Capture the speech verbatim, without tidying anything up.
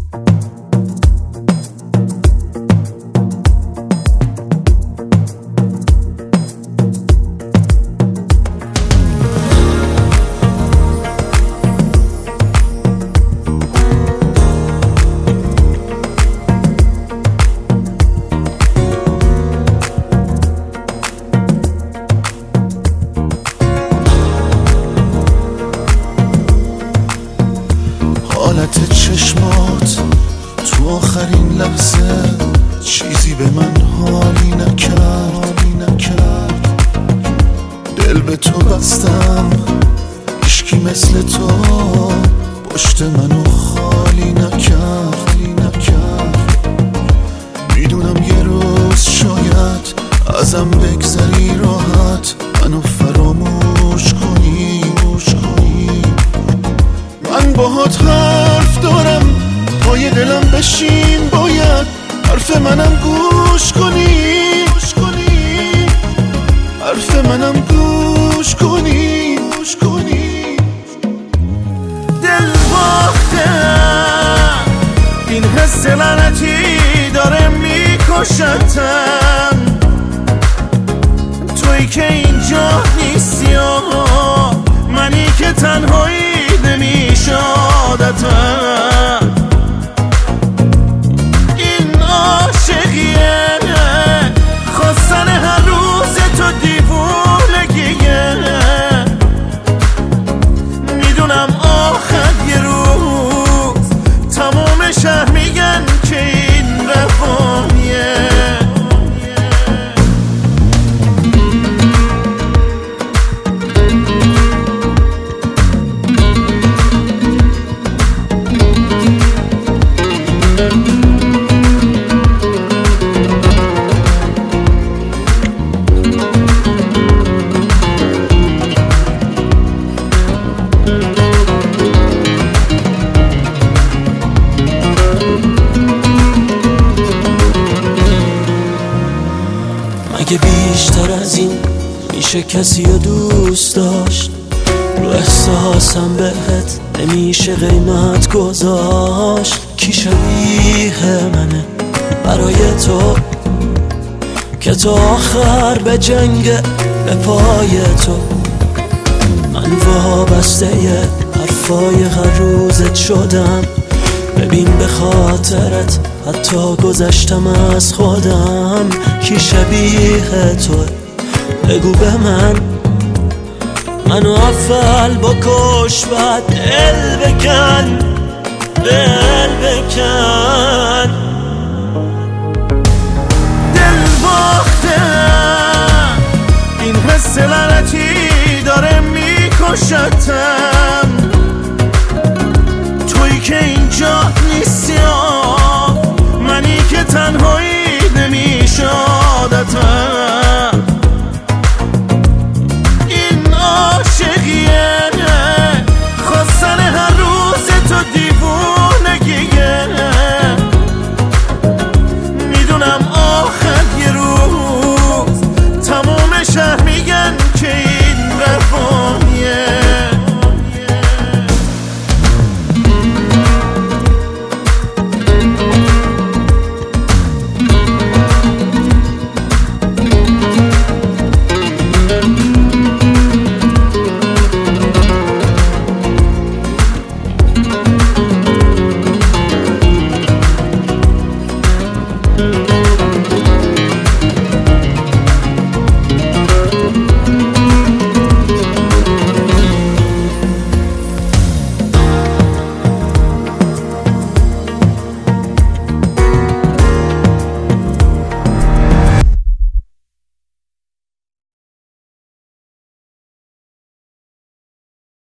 حالت چشمات تو آخرین لحظه چیزی به من حالی نکرد نکرد دل به تو بستم، هیچکی مثل تو پشت منو خالی نکرد نکرد میدونم یه روز شاید ازم بگذری راحت، منو فراموش کنی من باهات حرف دارم، پای دلم بشین باید حرف منم گوش کنی حرف منم گوش کنی گوش کنی دل باختم، این حس لعنتی داره میکشتم، تویی که اینجا نیستی آها، منی که تنهایی نمیشه عادتم، این عاشقیه خواستن هر روز تو دیوونگیه، میدونم آخر یه روز تمام شهر میگن که این رفاهیه. اگه بیشتر از این میشه کسی رو دوست داشت، رو احساسم بهت نمیشه قیمت گذاشت، کی شبیه منه برای تو که تو آخر به جنگ به پای تو، من وابسته حرفای هر روزت شدم، ببین به خاطرت حتی گذشتم از خودم، کی شبیه تو بگو به من، منو اول بکش بعد دل بکن دل بکن دل باختم، این حس لعنتی داره میکشتم،